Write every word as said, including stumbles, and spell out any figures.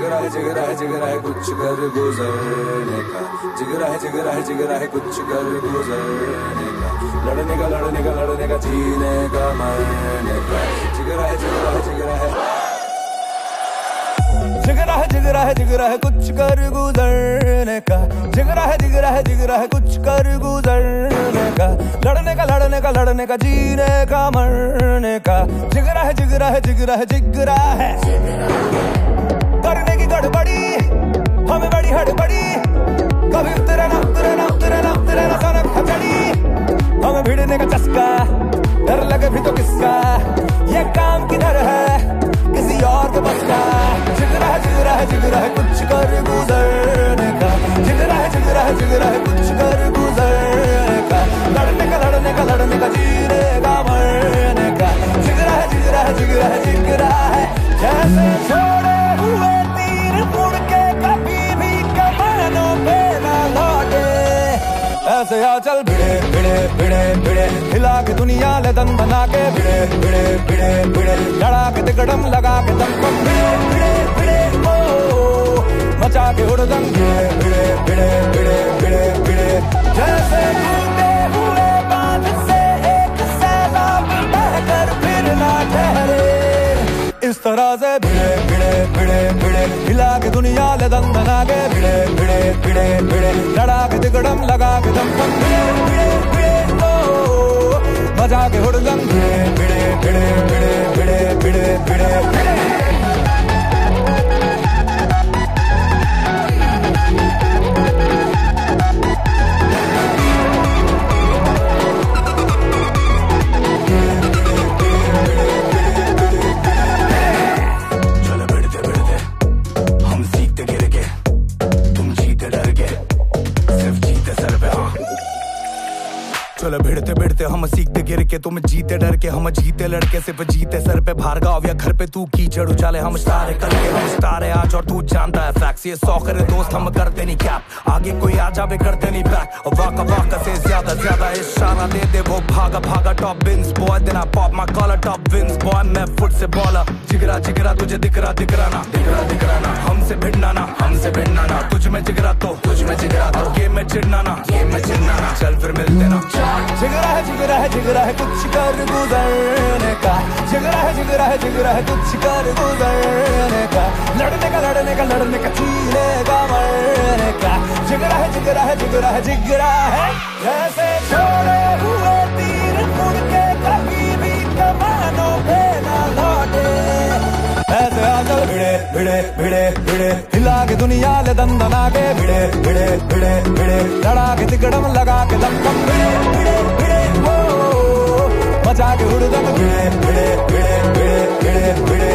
जिगरा है जिगरा है जिगरा है कुछ कर गुजरने का, जिगरा है जिगरा है जिगरा है कुछ कर गुजरने का, लड़ने का लड़ने का लड़ने का जीने का मरने का, जिगरा है जिगरा है जिगरा है जिगरा है जिगरा है जिगरा है कुछ कर गुजरने का, जिगरा है जिगरा है जिगरा है कुछ कर गुजरने का, लड़ने का लड़ने का लड़ने का जीने का मरने का, जिगरा है जिगरा है जिगरा है जिगरा है करने की गड़बड़ी हमें बड़ी हड़बड़ी, कभी उतरे ना उतरे ना उतरे ना उतरे ना सनक खचड़ी, हमें भिड़ने का चस्का डर लगे भी तो किसका, ये काम किधर है किसी और के बस का, जिगरा है जिगरा है जिगरा है कुछ कर गुजरने का, जिगरा है जिगरा है जिगरा है कुछ कर गुजरने का, लड़ने का लड़ने का लड़ने का जीने का मरने का, जिगरा है जिगरा है जिगरा है जिगरा है जैसे छोड़े हुए तीर मुड़ के कभी भी कमानों पे ना लौटे, ऐसे आ चल भिड़े भिड़े भिड़े भिड़े हिला के दुनिया ले दम बना के, भिड़े भिड़े भिड़े भिड़े लड़ा के तिकड़म लगा के दम को भिड़े भिड़े भिड़े ओ मचा के उड़दम, भिड़े भिड़े भिड़े भिड़े भिड़े भिड़े जैसे टूटे हुए बांध से एक सैलाब बहकर फिर ना ठहरे, इस तरह से भिड़े भिड़े भिड़े भिड़े हिला के दुनिया ले दम बना के, भिड़े भिड़े भिड़े भिड़े लड़ा के तिकड़म लगा के दम को भिड़े भिड़े भिड़े ओ मचा के उड़दम, भिड़े भिड़े भिड़े भिड़े भिड़े भिड़े भिड़े चलो भिड़ते भिड़ते हम सीखते गिर के, तुम जीते डर के हम जीते लड़के, सिर्फ जीते सर पे भार्गव या घर पे तू कीचड़ उछाले, हम स्टारे कल के हम स्टारे आज और तू जानता है फैक्स, ये सौ करे दोस्त हम करते नहीं कैप, आगे कोई आ जावे करते नहीं बैक, और वाका वाका से ज्यादा ज्यादा इशारा दे दे वो भागा भागा top wins boy, then I pop my collar top wins boy, मैं फुट से बॉलर, जिगरा जिगरा तुझे दिख रहा दिख रहा ना दिख रहा दिख रहा ना, हमसे भिड़ना ना हमसे भिड़ना ना, तुझ में जिगरा तो तुझ में जिगरा तो, गेम में चिढ़ना ना गेम में चिढ़ना ना, चल फिर मिलते ना, जिगरा है जिगरा है जिगरा है कुछ कर गुजरने का, जिगरा है जिगरा है जिगरा है कुछ कर गुजरने का, लड़ने का लड़ने का लड़ने का जीने का मरने का, जिगरा है जिगरा है जिगरा है जिगरा है जैसे छोड़े हुए तीर मुड़ के कभी भी कमानों पे ना लौटे, ऐसे आजल भिड़े भिड़े भिड़े भिड़े हिला के दुनिया ले दम दना के, भिड़े भिड़े भिड़े भिड़े लड़ा के तिकड़म लगा के दम दम, भिड़े भिड़े भिड़े ओ मचा के उड़दम, भिड़े भिड़े भिड़े भिड़े भिड़े भिड़े